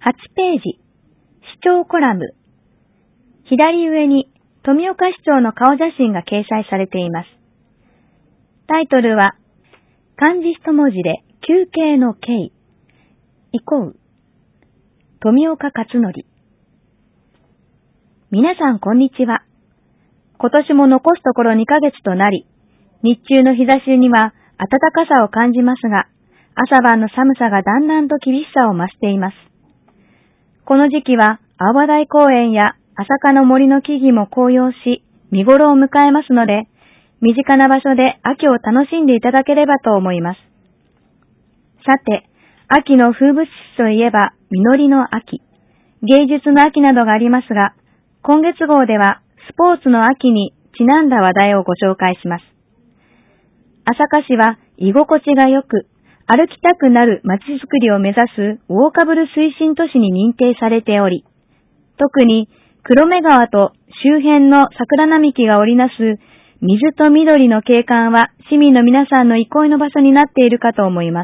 8ページ、市長コラム。左上に富岡市長の顔写真が掲載されています。タイトルは、漢字一文字で休憩の敬、富岡勝則。皆さんこんにちは。今年も残すところ2ヶ月となり、日中の日差しには暖かさを感じますが、朝晩の寒さがだんだんと厳しさを増しています。この時期は青葉台公園や朝霞の森の木々も紅葉し、見頃を迎えますので、身近な場所で秋を楽しんでいただければと思います。さて、秋の風物詩といえば実りの秋、芸術の秋などがありますが、今月号ではスポーツの秋にちなんだ話題をご紹介します。朝霞市は居心地が良く、歩きたくなる街づくりを目指すウォーカブル推進都市に認定されており、特に黒目川と周辺の桜並木が織りなす水と緑の景観は市民の皆さんの憩いの場所になっているかと思います。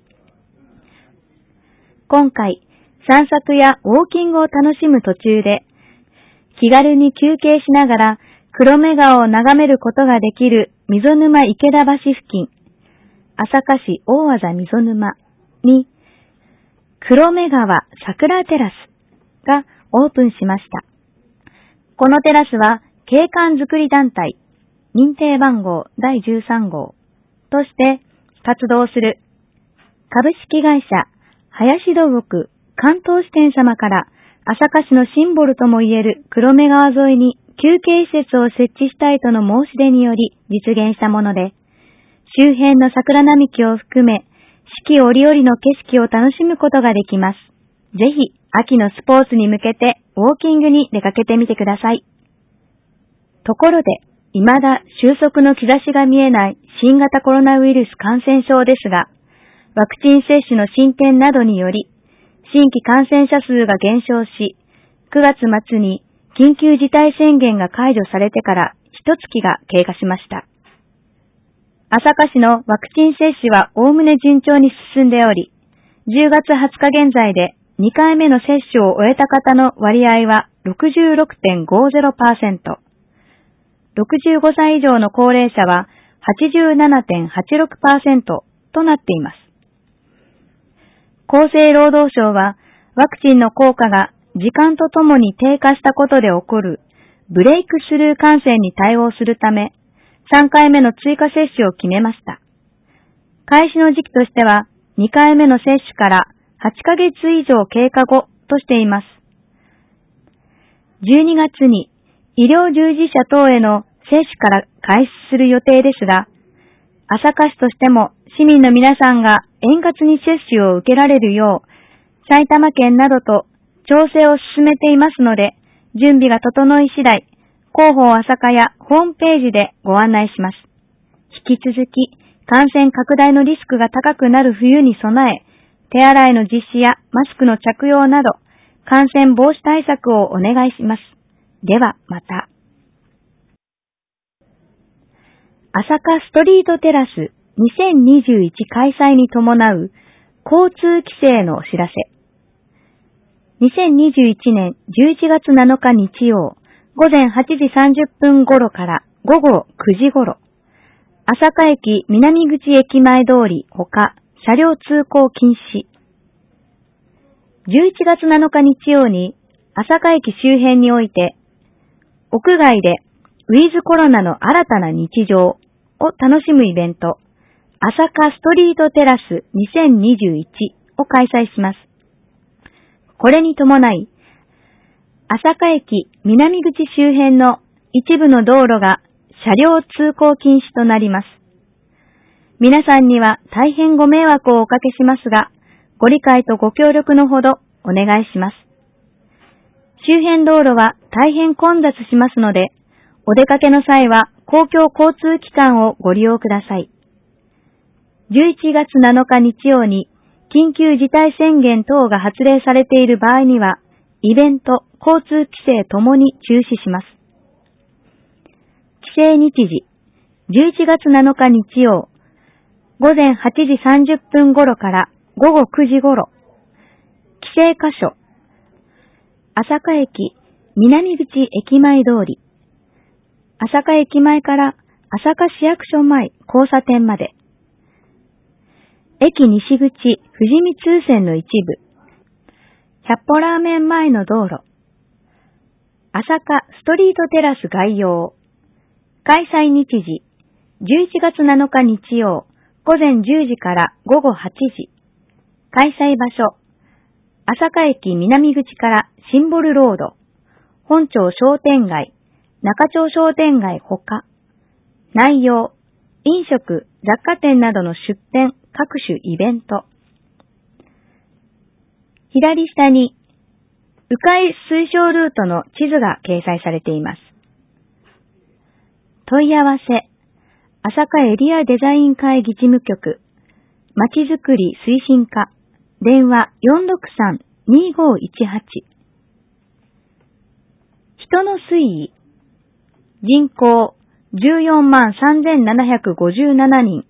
今回、散策やウォーキングを楽しむ途中で、気軽に休憩しながら黒目川を眺めることができる溝沼池田橋付近、朝霞市大字溝沼に、黒目川桜テラスがオープンしました。このテラスは景観づくり団体、認定番号第13号として活動する株式会社林土木関東支店様から朝霞市のシンボルともいえる黒目川沿いに休憩施設を設置したいとの申し出により実現したもので、周辺の桜並木を含め四季折々の景色を楽しむことができます。ぜひ秋のスポーツに向けてウォーキングに出かけてみてください。ところで、未だ収束の兆しが見えない新型コロナウイルス感染症ですが、ワクチン接種の進展などにより、新規感染者数が減少し、9月末に緊急事態宣言が解除されてから1月が経過しました。朝霞市のワクチン接種はおおむね順調に進んでおり、10月20日現在で2回目の接種を終えた方の割合は 66.50%、65歳以上の高齢者は 87.86% となっています。厚生労働省はワクチンの効果が時間とともに低下したことで起こるブレイクスルー感染に対応するため、3回目の追加接種を決めました。開始の時期としては2回目の接種から8ヶ月以上経過後としています。12月に医療従事者等への接種から開始する予定ですが、朝霞市としても市民の皆さんが円滑に接種を受けられるよう、埼玉県などと調整を進めていますので、準備が整い次第、広報朝霞やホームページでご案内します。引き続き、感染拡大のリスクが高くなる冬に備え、手洗いの実施やマスクの着用など、感染防止対策をお願いします。では、また。朝霞ストリートテラス2021開催に伴う交通規制のお知らせ。2021年11月7日日曜午前8時30分頃から午後9時頃、朝霞駅南口駅前通りほか車両通行禁止。11月7日日曜に朝霞駅周辺において屋外でウィズコロナの新たな日常を楽しむイベント、朝霞ストリートテラス2021を開催します。これに伴い、朝霞駅南口周辺の一部の道路が車両通行禁止となります。皆さんには大変ご迷惑をおかけしますが、ご理解とご協力のほどお願いします。周辺道路は大変混雑しますので、お出かけの際は公共交通機関をご利用ください。11月7日日曜に緊急事態宣言等が発令されている場合には、イベント、交通規制ともに中止します。規制日時、11月7日日曜、午前8時30分頃から午後9時頃、規制箇所、 朝霞駅南口駅前通り、朝霞駅前から朝霞市役所前交差点まで、駅西口富士見通線の一部、百歩ラーメン前の道路、朝霞ストリートテラス概要、開催日時、11月7日日曜、午前10時から午後8時、開催場所、朝霞駅南口からシンボルロード、本町商店街、中町商店街ほか、内容、飲食、雑貨店などの出店、各種イベント。左下に、迂回推奨ルートの地図が掲載されています。問い合わせ、朝霞エリアデザイン会議事務局、まちづくり推進課、電話463-2518。人の推移、人口143,757人。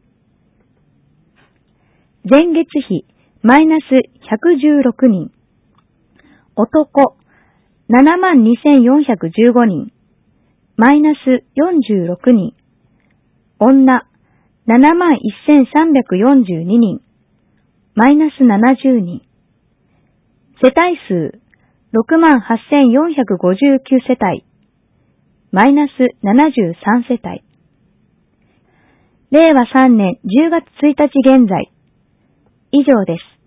前月比マイナス116人。男72,415人。マイナス46人。女71,342人。マイナス70人。世帯数68,459世帯。マイナス73世帯。令和3年10月1日現在。以上です。